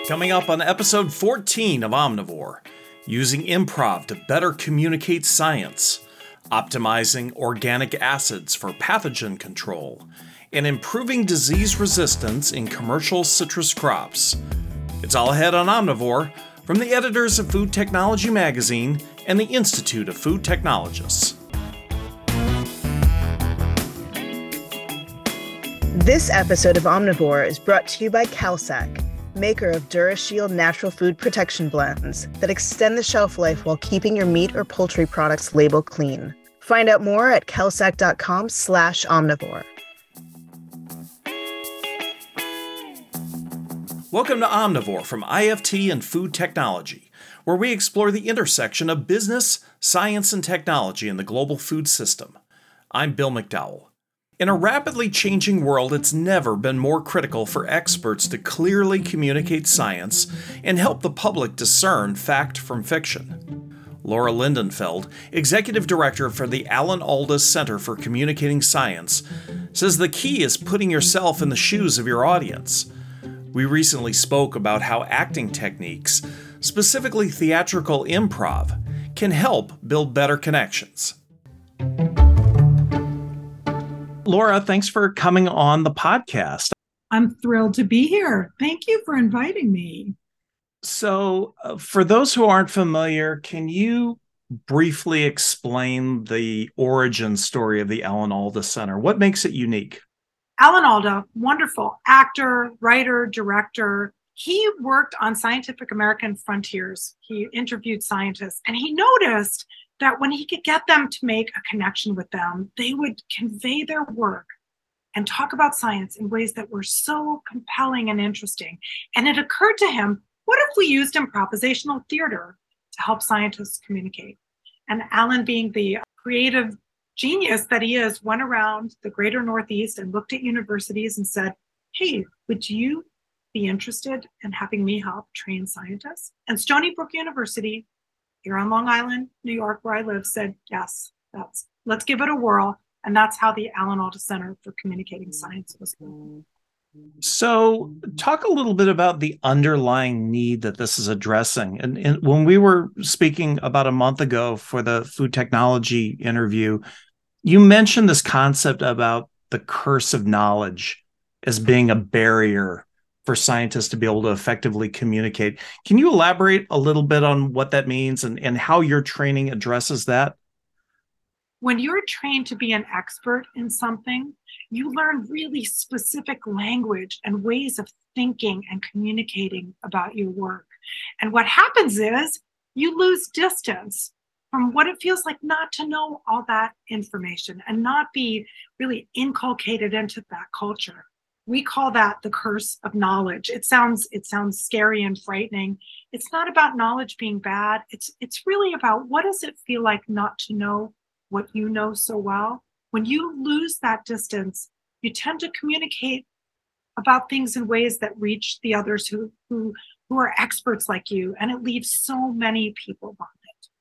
Coming up on episode 14 of Omnivore, using improv to better communicate science, optimizing organic acids for pathogen control, and improving disease resistance in commercial citrus crops. It's all ahead on Omnivore from the editors of Food Technology Magazine and the Institute of Food Technologists. This episode of Omnivore is brought to you by Calsac, maker of DuraShield natural food protection blends that extend the shelf life while keeping your meat or poultry products label clean. Find out more at calsac.com/omnivore. Welcome to Omnivore from IFT and Food Technology, where we explore the intersection of business, science, and technology in the global food system. I'm Bill McDowell. In a rapidly changing world, it's never been more critical for experts to clearly communicate science and help the public discern fact from fiction. Laura Lindenfeld, Executive Director for the Alan Alda Center for Communicating Science, says the key is putting yourself in the shoes of your audience. We recently spoke about how acting techniques, specifically theatrical improv, can help build better connections. Laura, thanks for coming on the podcast. I'm thrilled to be here. Thank you for inviting me. So, for those who aren't familiar, can you briefly explain the origin story of the Alan Alda Center? What makes it unique? Alan Alda, wonderful actor, writer, director. He worked on Scientific American Frontiers. He interviewed scientists, and he noticed that when he could get them to make a connection with them, they would convey their work and talk about science in ways that were so compelling and interesting. And it occurred to him, what if we used improvisational theater to help scientists communicate? And Alan, being the creative genius that he is, went around the greater Northeast and looked at universities and said, hey, would you be interested in having me help train scientists? And Stony Brook University, here on Long Island, New York, where I live, said, yes, let's give it a whirl. And that's how the Alan Alda Center for Communicating Science was born. So talk a little bit about the underlying need that this is addressing. And when we were speaking about a month ago for the food technology interview, you mentioned this concept about the curse of knowledge as being a barrier for scientists to be able to effectively communicate. Can you elaborate a little bit on what that means and how your training addresses that? When you're trained to be an expert in something, you learn really specific language and ways of thinking and communicating about your work. And what happens is you lose distance from what it feels like not to know all that information and not be really inculcated into that culture. We call that the curse of knowledge. It sounds scary and frightening. It's not about knowledge being bad. It's really about what does it feel like not to know what you know so well. When you lose that distance, you tend to communicate about things in ways that reach the others who are experts like you, and it leaves so many people bonded.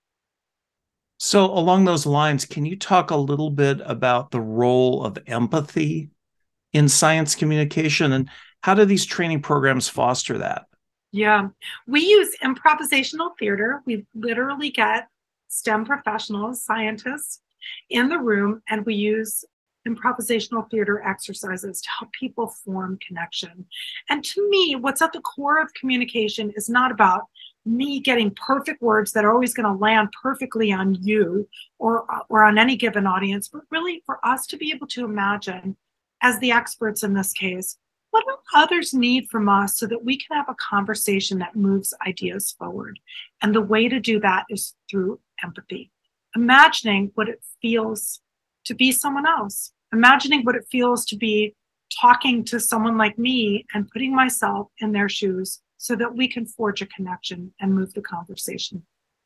So along those lines, can you talk a little bit about the role of empathy in science communication, and how do these training programs foster that? Yeah, we use improvisational theater. We literally get STEM professionals, scientists in the room, and we use improvisational theater exercises to help people form connection. And to me, what's at the core of communication is not about me getting perfect words that are always going to land perfectly on you or on any given audience, but really for us to be able to imagine, as the experts in this case, what do others need from us so that we can have a conversation that moves ideas forward? And the way to do that is through empathy. Imagining what it feels to be someone else. Imagining what it feels to be talking to someone like me and putting myself in their shoes so that we can forge a connection and move the conversation.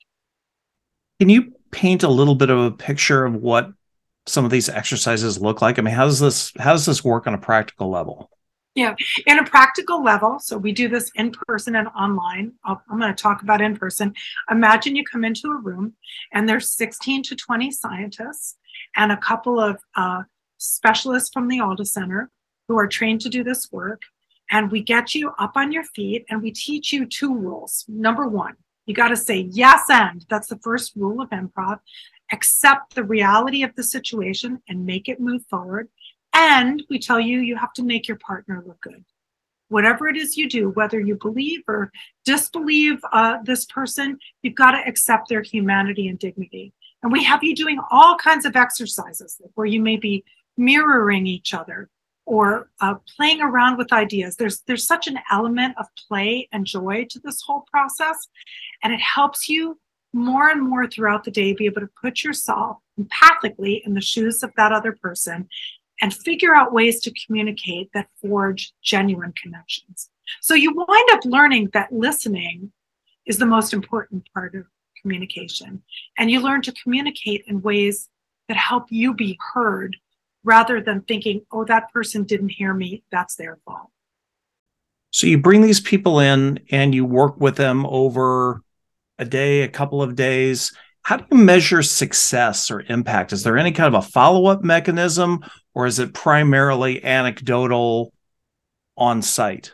Can you paint a little bit of a picture of what some of these exercises look like? I mean, how does this work on a practical level? Yeah, in a practical level, so we do this in person and online. I'm going to talk about in person. Imagine you come into a room and there's 16 to 20 scientists and a couple of specialists from the Alda Center who are trained to do this work. And we get you up on your feet and we teach you 2 rules. Number 1, you got to say yes and. That's the first rule of improv. Accept the reality of the situation and make it move forward. And we tell you, you have to make your partner look good. Whatever it is you do, whether you believe or disbelieve this person, you've got to accept their humanity and dignity. And we have you doing all kinds of exercises where you may be mirroring each other or playing around with ideas. There's such an element of play and joy to this whole process, and it helps you more and more throughout the day be able to put yourself empathically in the shoes of that other person and figure out ways to communicate that forge genuine connections. So you wind up learning that listening is the most important part of communication, and you learn to communicate in ways that help you be heard rather than thinking, oh, that person didn't hear me, that's their fault. So you bring these people in and you work with them over a day, a couple of days. How do you measure success or impact? Is there any kind of a follow-up mechanism, or is it primarily anecdotal on site?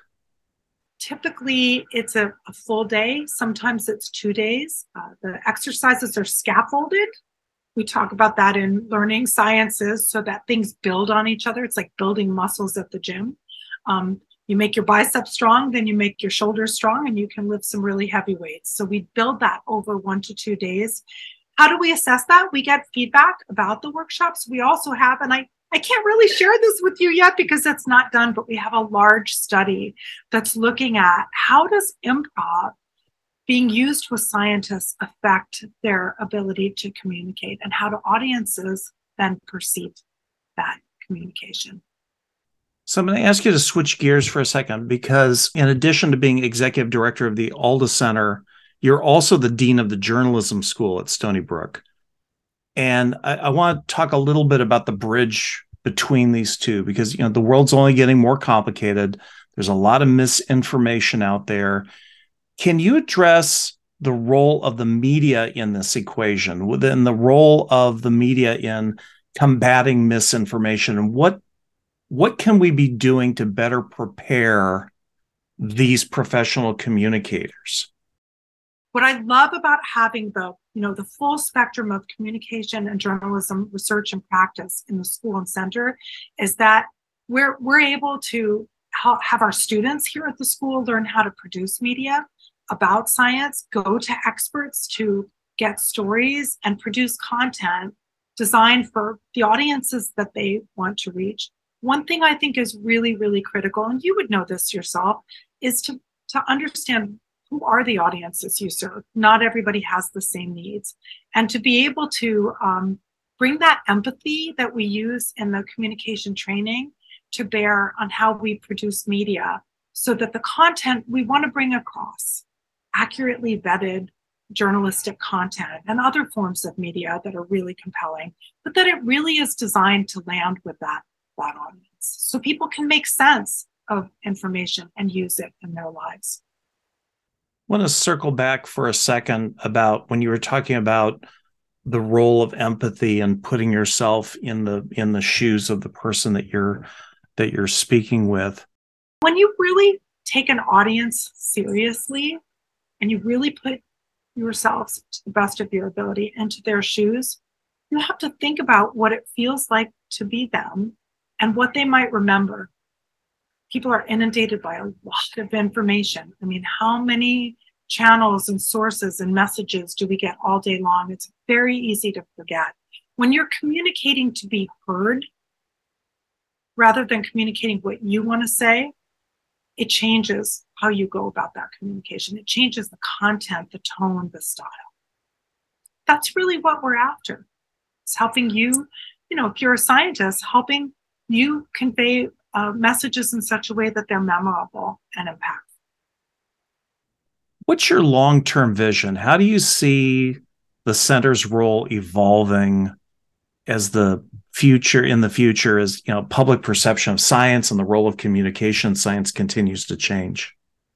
Typically, it's a full day. Sometimes it's 2 days. The exercises are scaffolded. We talk about that in learning sciences so that things build on each other. It's like building muscles at the gym. You make your biceps strong, then you make your shoulders strong, and you can lift some really heavy weights. So we build that over 1 to 2 days. How do we assess that? We get feedback about the workshops. We also have, and I can't really share this with you yet because it's not done, but we have a large study that's looking at how does improv being used with scientists affect their ability to communicate, and how do audiences then perceive that communication. So I'm going to ask you to switch gears for a second, because in addition to being executive director of the Alda Center, you're also the dean of the journalism school at Stony Brook. And I want to talk a little bit about the bridge between these two, because the world's only getting more complicated. There's a lot of misinformation out there. Can you address the role of the media in this equation, within the role of the media in combating misinformation, and what can we be doing to better prepare these professional communicators? What I love about having the full spectrum of communication and journalism research and practice in the school and center is that we're able to have our students here at the school learn how to produce media about science, go to experts to get stories, and produce content designed for the audiences that they want to reach. One thing I think is really, really critical, and you would know this yourself, is to understand who are the audiences you serve. Not everybody has the same needs. And to be able to bring that empathy that we use in the communication training to bear on how we produce media, so that the content we want to bring across, accurately vetted journalistic content and other forms of media that are really compelling, but that it really is designed to land with that audience, so people can make sense of information and use it in their lives. I want to circle back for a second about when you were talking about the role of empathy and putting yourself in the shoes of the person that you're speaking with. When you really take an audience seriously and you really put yourselves to the best of your ability into their shoes, you have to think about what it feels like to be them and what they might remember. People are inundated by a lot of information. I mean, how many channels and sources and messages do we get all day long? It's very easy to forget. When you're communicating to be heard, rather than communicating what you want to say, it changes how you go about that communication. It changes the content, the tone, the style. That's really what we're after. It's helping you, if you're a scientist, helping you convey messages in such a way that they're memorable and impactful. What's your long-term vision? How do you see the center's role evolving as the future as public perception of science and the role of communication science continues to change?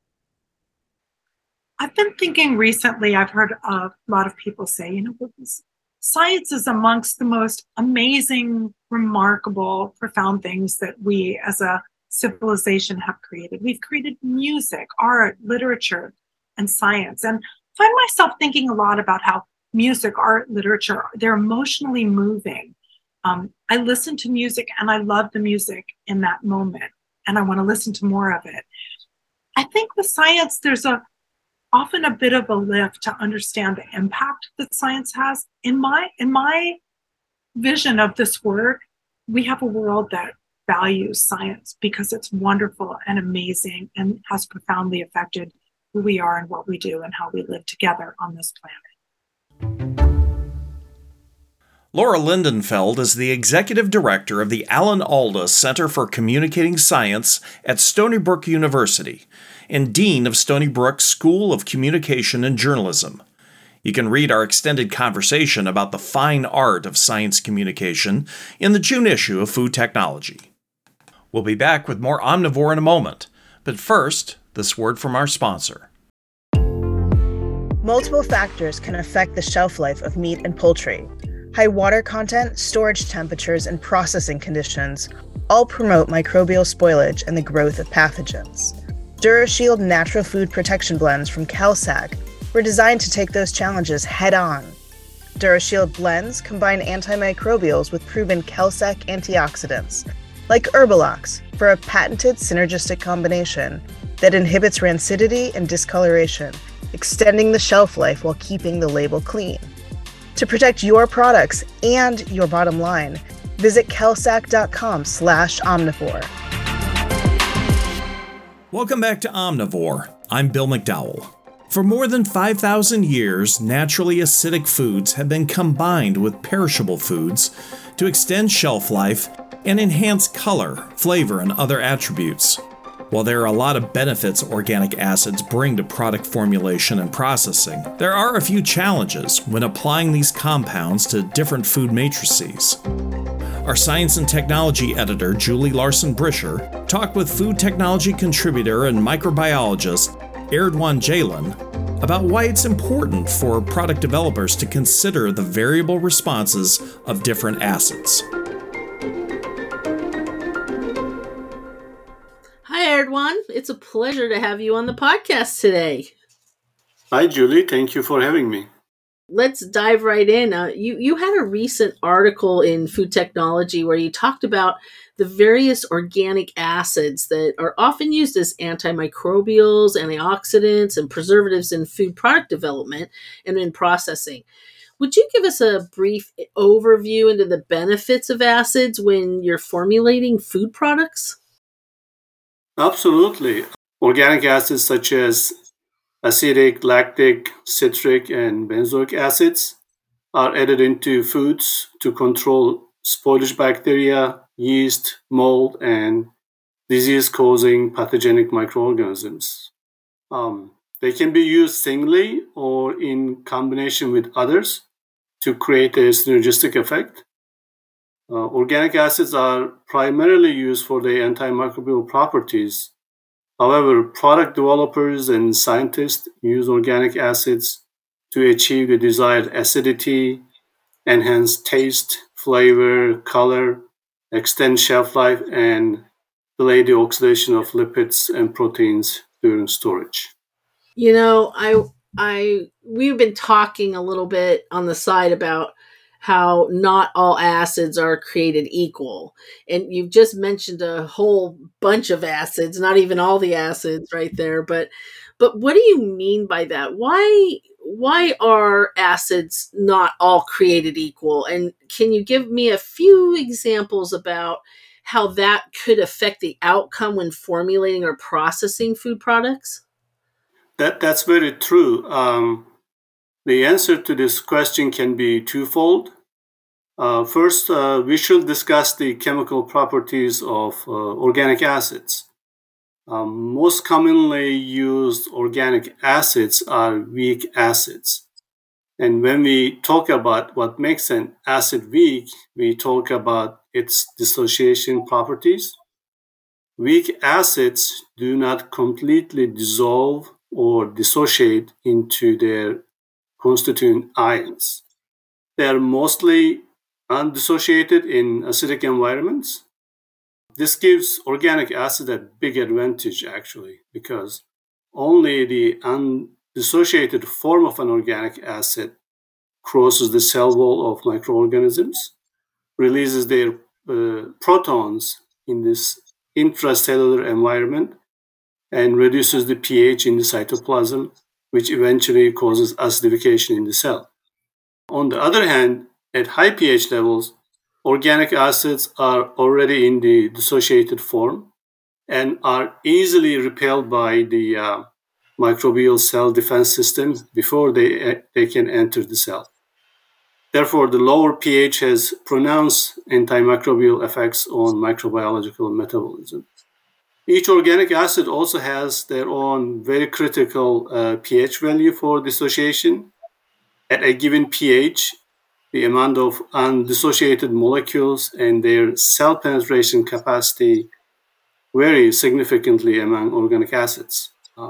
I've been thinking recently, I've heard a lot of people say, science is amongst the most amazing, remarkable, profound things that we as a civilization have created. We've created music, art, literature, and science. And I find myself thinking a lot about how music, art, literature, they're emotionally moving. I listen to music and I love the music in that moment, and I want to listen to more of it. I think with science, there's often a bit of a lift to understand the impact that science has. In my vision of this work, we have a world that values science because it's wonderful and amazing and has profoundly affected who we are and what we do and how we live together on this planet. Laura Lindenfeld is the executive director of the Alan Alda Center for Communicating Science at Stony Brook University and dean of Stony Brook School of Communication and Journalism. You can read our extended conversation about the fine art of science communication in the June issue of Food Technology. We'll be back with more Omnivore in a moment, but first, this word from our sponsor. Multiple factors can affect the shelf life of meat and poultry. High water content, storage temperatures, and processing conditions all promote microbial spoilage and the growth of pathogens. DuraShield natural food protection blends from Calsac were designed to take those challenges head-on. DuraShield blends combine antimicrobials with proven Calsac antioxidants, like Herbalox, for a patented synergistic combination that inhibits rancidity and discoloration, extending the shelf life while keeping the label clean. To protect your products and your bottom line, visit calsac.com/omnivore. Welcome back to Omnivore. I'm Bill McDowell. For more than 5,000 years, naturally acidic foods have been combined with perishable foods to extend shelf life and enhance color, flavor, and other attributes. While there are a lot of benefits organic acids bring to product formulation and processing, there are a few challenges when applying these compounds to different food matrices. Our science and technology editor, Julie Larson-Brisher, talked with food technology contributor and microbiologist Erdogan Ceylan about why it's important for product developers to consider the variable responses of different acids. Hi, Erdogan. It's a pleasure to have you on the podcast today. Hi, Julie. Thank you for having me. Let's dive right in. You had a recent article in Food Technology where you talked about the various organic acids that are often used as antimicrobials, antioxidants, and preservatives in food product development and in processing. Would you give us a brief overview into the benefits of acids when you're formulating food products? Absolutely. Organic acids such as acetic, lactic, citric, and benzoic acids are added into foods to control spoilage bacteria, yeast, mold, and disease-causing pathogenic microorganisms. They can be used singly or in combination with others to create a synergistic effect. Organic acids are primarily used for their antimicrobial properties. However, product developers and scientists use organic acids to achieve the desired acidity, enhance taste, flavor, color, extend shelf life, and delay the oxidation of lipids and proteins during storage. You know, we've been talking a little bit on the side about how not all acids are created equal. And you've just mentioned a whole bunch of acids, not even all the acids right there. But what do you mean by that? Why are acids not all created equal? And can you give me a few examples about how that could affect the outcome when formulating or processing food products? That's very true. The answer to this question can be twofold. First, we should discuss the chemical properties of organic acids. Most commonly used organic acids are weak acids. And when we talk about what makes an acid weak, we talk about its dissociation properties. Weak acids do not completely dissolve or dissociate into their constituent ions. They are mostly undissociated in acidic environments. This gives organic acid a big advantage, actually, because only the undissociated form of an organic acid crosses the cell wall of microorganisms, releases their protons in this intracellular environment, and reduces the pH in the cytoplasm, which eventually causes acidification in the cell. On the other hand, at high pH levels, organic acids are already in the dissociated form and are easily repelled by the microbial cell defense system before they can enter the cell. Therefore, the lower pH has pronounced antimicrobial effects on microbiological metabolism. Each organic acid also has their own very critical pH value for dissociation. At a given pH, the amount of undissociated molecules and their cell penetration capacity vary significantly among organic acids.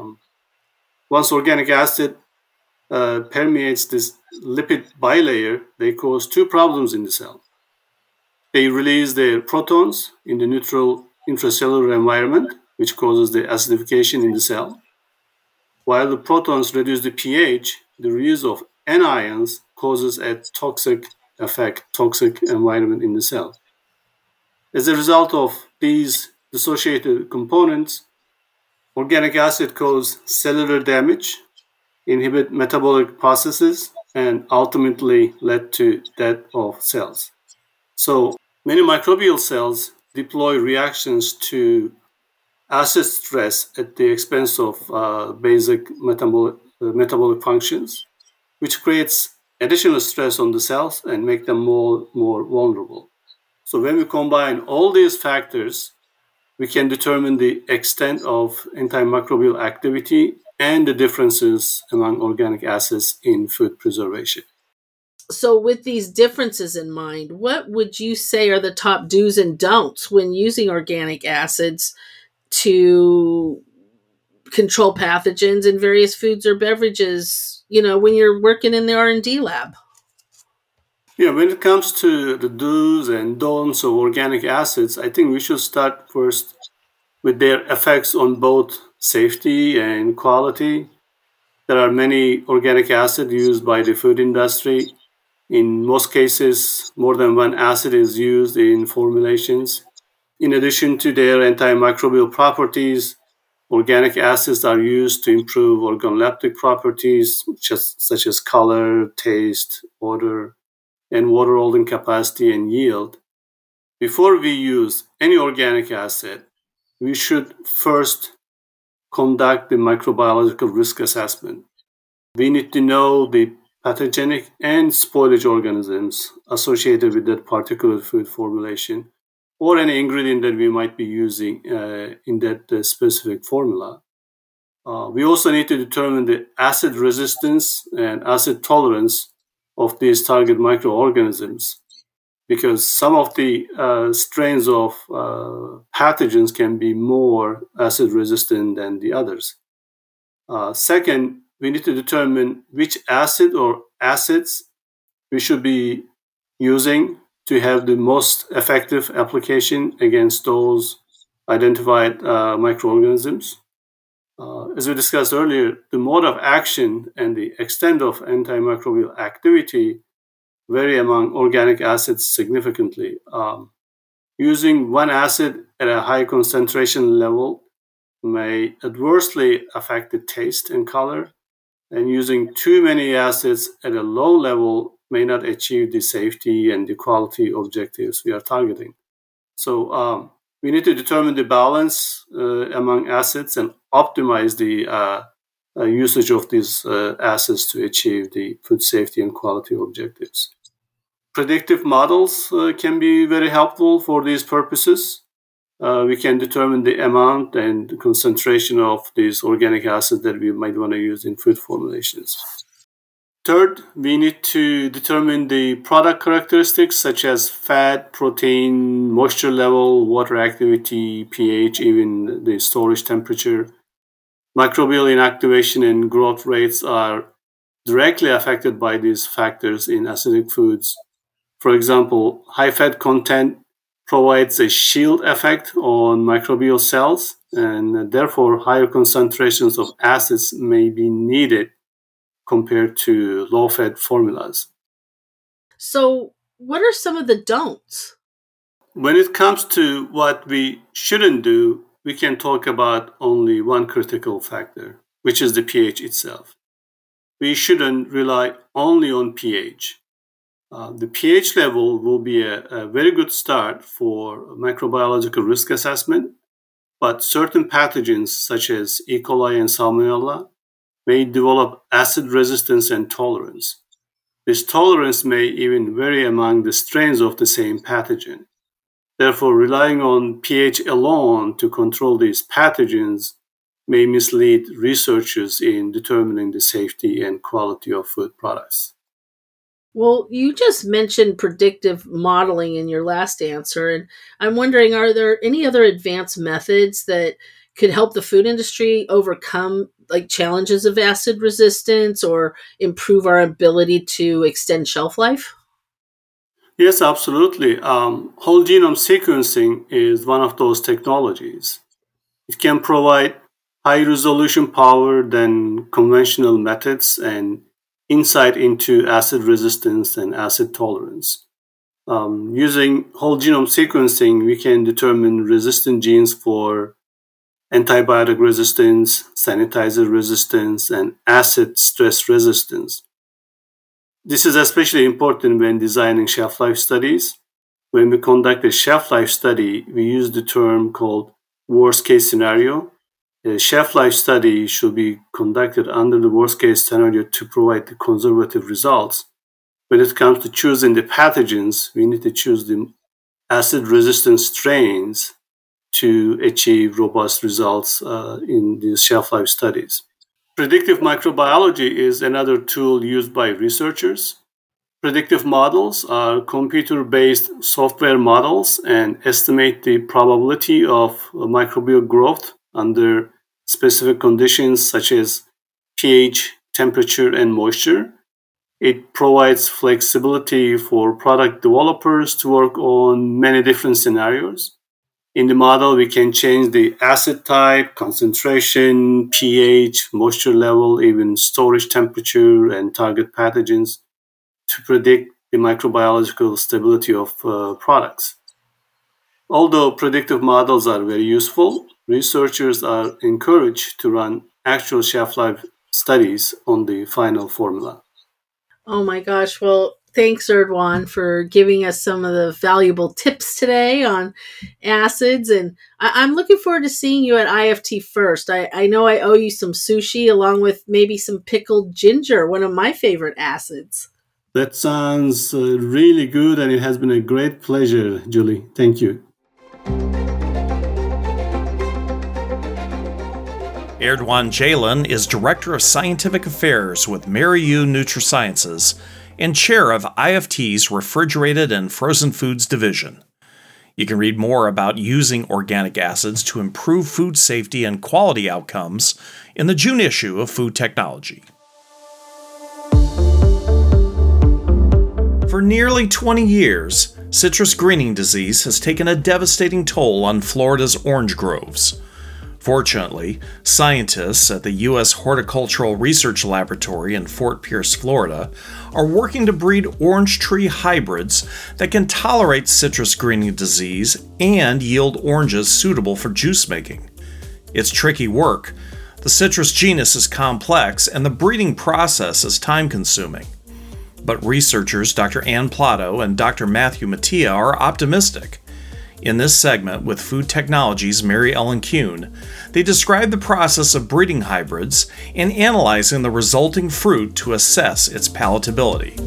Once organic acid permeates this lipid bilayer, they cause two problems in the cell. They release their protons in the neutral intracellular environment, which causes the acidification in the cell. While the protons reduce the pH, the release of anions causes a toxic environment in the cell. As a result of these dissociated components, organic acid cause cellular damage, inhibit metabolic processes, and ultimately lead to death of cells. So many microbial cells deploy reactions to acid stress at the expense of basic metabolic functions, which creates additional stress on the cells and make them more vulnerable. So when we combine all these factors, we can determine the extent of antimicrobial activity and the differences among organic acids in food preservation. So with these differences in mind, what would you say are the top do's and don'ts when using organic acids to control pathogens in various foods or beverages, when you're working in the R&D lab? Yeah, when it comes to the do's and don'ts of organic acids, I think we should start first with their effects on both safety and quality. There are many organic acids used by the food industry. In most cases, more than one acid is used in formulations. In addition to their antimicrobial properties, organic acids are used to improve organoleptic properties such as color, taste, odor, and water holding capacity and yield. Before we use any organic acid, we should first conduct the microbiological risk assessment. We need to know the pathogenic and spoilage organisms associated with that particular food formulation or any ingredient that we might be using in that specific formula. We also need to determine the acid resistance and acid tolerance of these target microorganisms, because some of the strains of pathogens can be more acid resistant than the others. Second, we need to determine which acid or acids we should be using to have the most effective application against those identified microorganisms. As we discussed earlier, the mode of action and the extent of antimicrobial activity vary among organic acids significantly. Using one acid at a high concentration level may adversely affect the taste and color, and using too many acids at a low level may not achieve the safety and the quality objectives we are targeting. So we need to determine the balance among acids and optimize the usage of these acids to achieve the food safety and quality objectives. Predictive models can be very helpful for these purposes. We can determine the amount and the concentration of these organic acids that we might want to use in food formulations. Third, we need to determine the product characteristics such as fat, protein, moisture level, water activity, pH, even the storage temperature. Microbial inactivation and growth rates are directly affected by these factors in acidic foods. For example, high fat content provides a shield effect on microbial cells, and therefore higher concentrations of acids may be needed compared to low-fat formulas. So, what are some of the don'ts? When it comes to what we shouldn't do, we can talk about only one critical factor, which is the pH itself. We shouldn't rely only on pH. The pH level will be a very good start for microbiological risk assessment, but certain pathogens such as E. coli and Salmonella may develop acid resistance and tolerance. This tolerance may even vary among the strains of the same pathogen. Therefore, relying on pH alone to control these pathogens may mislead researchers in determining the safety and quality of food products. Well, you just mentioned predictive modeling in your last answer, and I'm wondering, are there any other advanced methods that could help the food industry overcome like challenges of acid resistance or improve our ability to extend shelf life? Yes, absolutely. Whole genome sequencing is one of those technologies. It can provide high resolution power than conventional methods and insight into acid resistance and acid tolerance. Using whole genome sequencing, we can determine resistant genes for antibiotic resistance, sanitizer resistance, and acid stress resistance. This is especially important when designing shelf life studies. When we conduct a shelf life study, we use the term called worst case scenario. A shelf life study should be conducted under the worst case scenario to provide the conservative results. When it comes to choosing the pathogens, we need to choose the acid resistant strains to achieve robust results in these shelf life studies. Predictive microbiology is another tool used by researchers. Predictive models are computer-based software models and estimate the probability of microbial growth under specific conditions such as pH, temperature, and moisture. It provides flexibility for product developers to work on many different scenarios. In the model, we can change the acid type, concentration, pH, moisture level, even storage temperature, and target pathogens to predict the microbiological stability of products. Although predictive models are very useful, researchers are encouraged to run actual shelf life studies on the final formula. Oh my gosh. Well, thanks, Erdwan, for giving us some of the valuable tips today on acids. And I'm looking forward to seeing you at IFT first. I know I owe you some sushi along with maybe some pickled ginger, one of my favorite acids. That sounds really good, and it has been a great pleasure, Julie. Thank you. Erdwan Ceylan is Director of Scientific Affairs with Mary-U Nutrisciences and Chair of IFT's Refrigerated and Frozen Foods Division. You can read more about using organic acids to improve food safety and quality outcomes in the June issue of Food Technology. For nearly 20 years, citrus greening disease has taken a devastating toll on Florida's orange groves. Fortunately, scientists at the U.S. Horticultural Research Laboratory in Fort Pierce, Florida, are working to breed orange tree hybrids that can tolerate citrus greening disease and yield oranges suitable for juice making. It's tricky work. The citrus genus is complex, and the breeding process is time-consuming. But researchers Dr. Ann Plato and Dr. Matthew Mattia are optimistic. In this segment with Food Technology's Mary Ellen Kuhn, they describe the process of breeding hybrids and analyzing the resulting fruit to assess its palatability.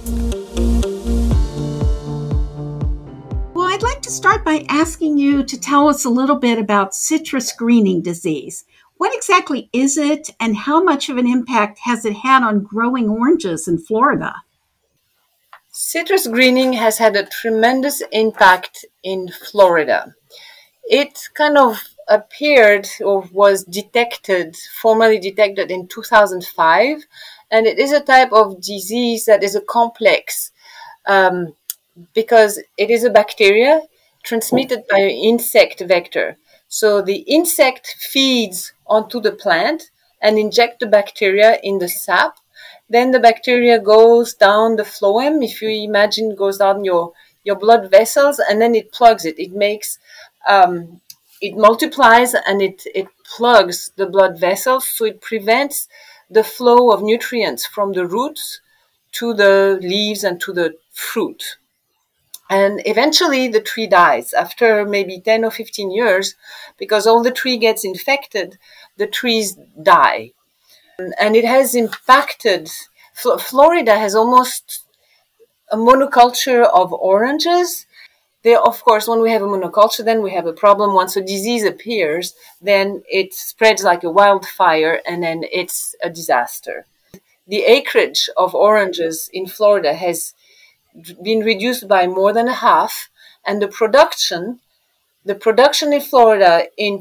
Well, I'd like to start by asking you to tell us a little bit about citrus greening disease. What exactly is it, and how much of an impact has it had on growing oranges in Florida? Citrus greening has had a tremendous impact in Florida. It kind of appeared or was formally detected in 2005, and it is a type of disease that is a complex because it is a bacteria transmitted by an insect vector. So the insect feeds onto the plant and inject the bacteria in the sap. Then the bacteria goes down the phloem, if you imagine, goes down your blood vessels, and then it plugs it. It makes, it multiplies and it plugs the blood vessels, so it prevents the flow of nutrients from the roots to the leaves and to the fruit. And eventually the tree dies after maybe 10 or 15 years, because all the tree gets infected, the trees die. And it has impacted, Florida has almost a monoculture of oranges. They, of course, when we have a monoculture, then we have a problem. Once a disease appears, then it spreads like a wildfire, and then it's a disaster. The acreage of oranges in Florida has been reduced by more than a half, and the production in Florida in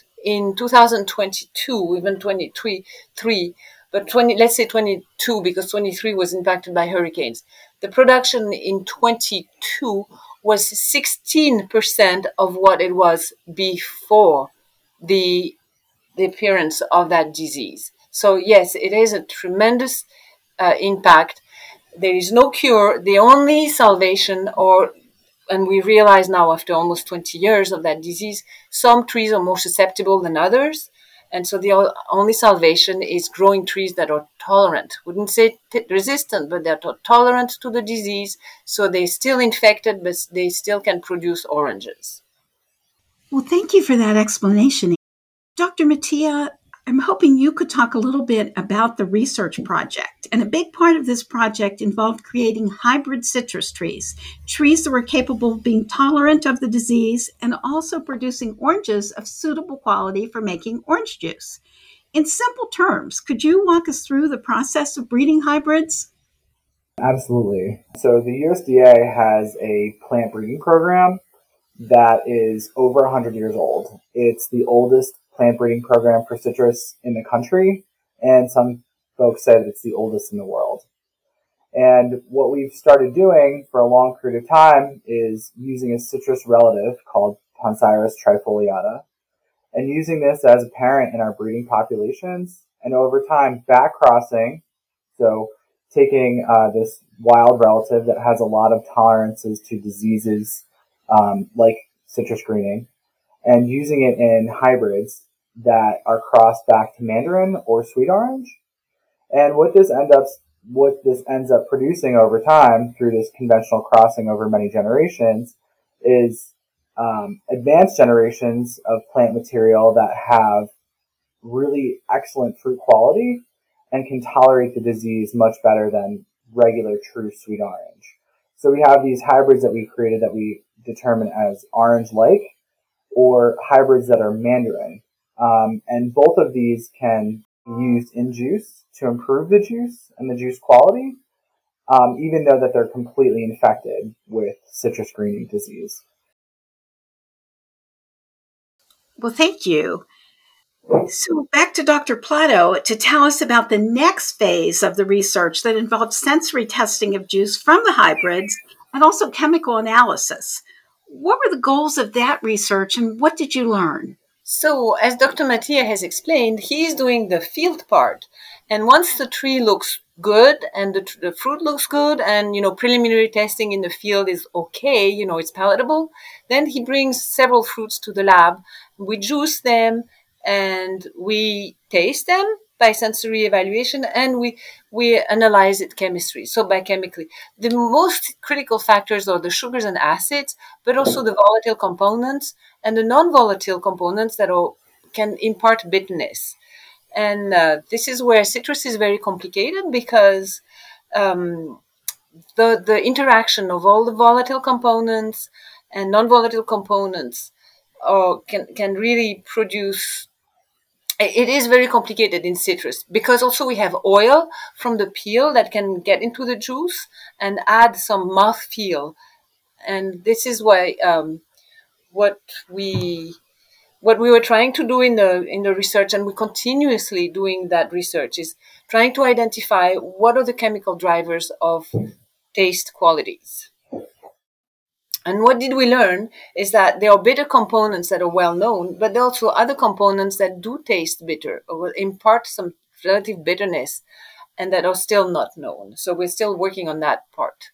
2022, even 23, but let's say 22, because 23 was impacted by hurricanes. The production in 22 was 16% of what it was before the appearance of that disease. So yes, it is a tremendous impact. There is no cure. The only salvation, and we realize now after almost 20 years of that disease, some trees are more susceptible than others. And so the only salvation is growing trees that are tolerant. Wouldn't say resistant, but they're tolerant to the disease. So they're still infected, but they still can produce oranges. Well, thank you for that explanation. Dr. Mattia, I'm hoping you could talk a little bit about the research project. And a big part of this project involved creating hybrid citrus trees that were capable of being tolerant of the disease and also producing oranges of suitable quality for making orange juice. In simple terms, could you walk us through the process of breeding hybrids? Absolutely. So the USDA has a plant breeding program that is over 100 years old. It's the oldest plant breeding program for citrus in the country, and some folks say that it's the oldest in the world. And what we've started doing for a long period of time is using a citrus relative called Poncirus trifoliata, and using this as a parent in our breeding populations, and over time back-crossing, so taking this wild relative that has a lot of tolerances to diseases like citrus greening, and using it in hybrids that are crossed back to mandarin or sweet orange. And what this ends up producing over time through this conventional crossing over many generations is advanced generations of plant material that have really excellent fruit quality and can tolerate the disease much better than regular true sweet orange. So we have these hybrids that we created that we determine as orange-like, or hybrids that are mandarin. And both of these can be used in juice to improve the juice and the juice quality, even though that they're completely infected with citrus greening disease. Well, thank you. So back to Dr. Plato to tell us about the next phase of the research that involved sensory testing of juice from the hybrids and also chemical analysis. What were the goals of that research and what did you learn? So, as Dr. Mattia has explained, he's doing the field part. And once the tree looks good and the fruit looks good and, preliminary testing in the field is okay, it's palatable, then he brings several fruits to the lab. We juice them and we taste them by sensory evaluation, and we analyze it biochemically. The most critical factors are the sugars and acids, but also the volatile components and the non-volatile components that can impart bitterness. And this is where citrus is very complicated, because the interaction of all the volatile components and non-volatile components can really produce. It is very complicated in citrus, because also we have oil from the peel that can get into the juice and add some mouthfeel. And this is why what we were trying to do in the research, and we're continuously doing that research, is trying to identify what are the chemical drivers of taste qualities. And what did we learn is that there are bitter components that are well known, but there are also other components that do taste bitter or will impart some relative bitterness and that are still not known. So we're still working on that part.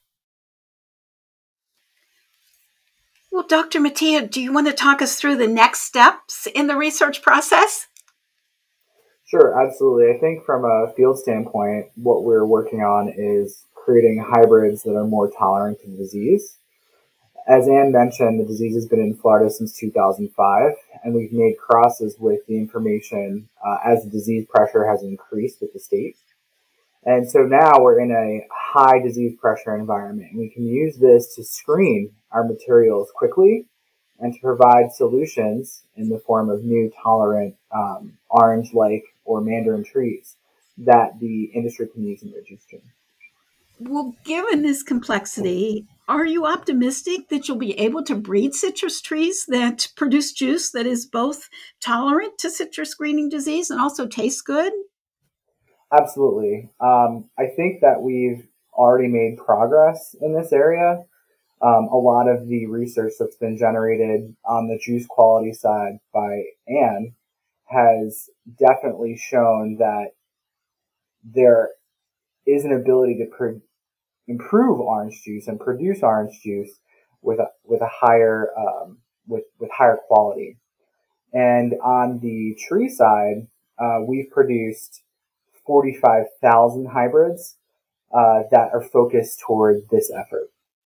Well, Dr. Mattia, do you want to talk us through the next steps in the research process? Sure, absolutely. I think from a field standpoint, what we're working on is creating hybrids that are more tolerant to disease. As Anne mentioned, the disease has been in Florida since 2005, and we've made crosses with the information as the disease pressure has increased with the state. And so now we're in a high disease pressure environment, and we can use this to screen our materials quickly and to provide solutions in the form of new tolerant orange-like or mandarin trees that the industry can use in their juice stream. Well, given this complexity, are you optimistic that you'll be able to breed citrus trees that produce juice that is both tolerant to citrus greening disease and also tastes good? Absolutely. I think that we've already made progress in this area. A lot of the research that's been generated on the juice quality side by Anne has definitely shown that there is an ability to improve orange juice and produce orange juice with a higher with higher quality. And on the tree side, we've produced 45,000 hybrids that are focused toward this effort.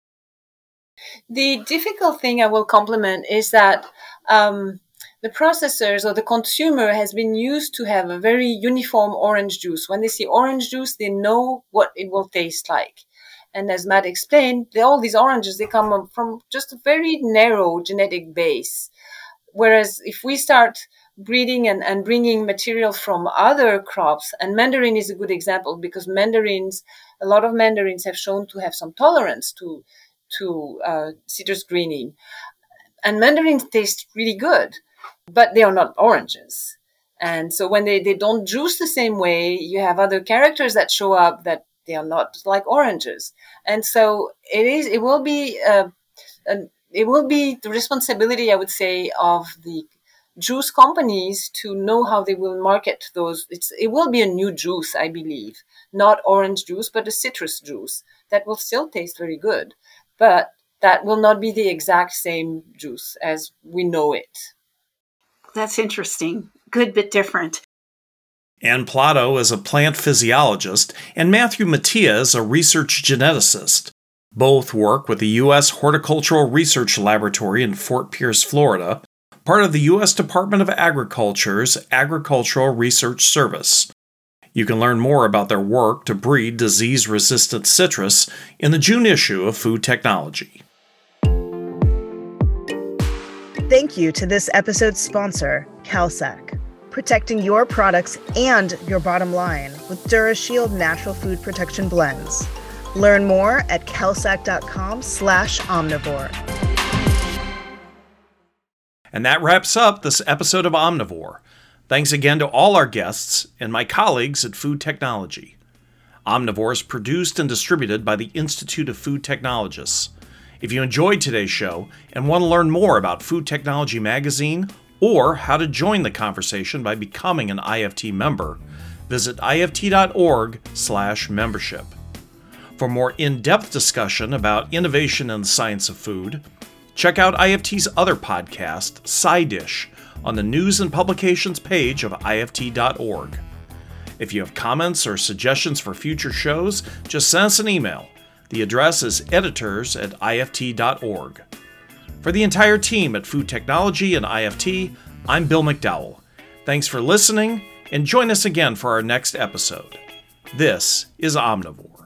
The difficult thing I will compliment is that the processors or the consumer has been used to have a very uniform orange juice. When they see orange juice, they know what it will taste like. And as Matt explained, all these oranges, they come from just a very narrow genetic base. Whereas if we start breeding and bringing material from other crops, and mandarin is a good example because a lot of mandarins have shown to have some tolerance to citrus greening. And mandarins taste really good, but they are not oranges. And so when they don't juice the same way, you have other characters that show up that they are not like oranges. And so it will be the responsibility, I would say, of the juice companies to know how they will market those. It will be a new juice, I believe, not orange juice, but a citrus juice that will still taste very good, but that will not be the exact same juice as we know it. That's interesting. Good bit different. Anne Plato is a plant physiologist, and Matthew Mattia is a research geneticist. Both work with the U.S. Horticultural Research Laboratory in Fort Pierce, Florida, part of the U.S. Department of Agriculture's Agricultural Research Service. You can learn more about their work to breed disease-resistant citrus in the June issue of Food Technology. Thank you to this episode's sponsor, Calsac, protecting your products and your bottom line with DuraShield Natural Food Protection Blends. Learn more at calsac.com/omnivore. And that wraps up this episode of Omnivore. Thanks again to all our guests and my colleagues at Food Technology. Omnivore is produced and distributed by the Institute of Food Technologists. If you enjoyed today's show and want to learn more about Food Technology Magazine or how to join the conversation by becoming an IFT member, visit ift.org/membership. For more in-depth discussion about innovation in the science of food, check out IFT's other podcast, SciDish, on the News and Publications page of ift.org. If you have comments or suggestions for future shows, just send us an email. The address is editors@ift.org. For the entire team at Food Technology and IFT, I'm Bill McDowell. Thanks for listening, and join us again for our next episode. This is Omnivore.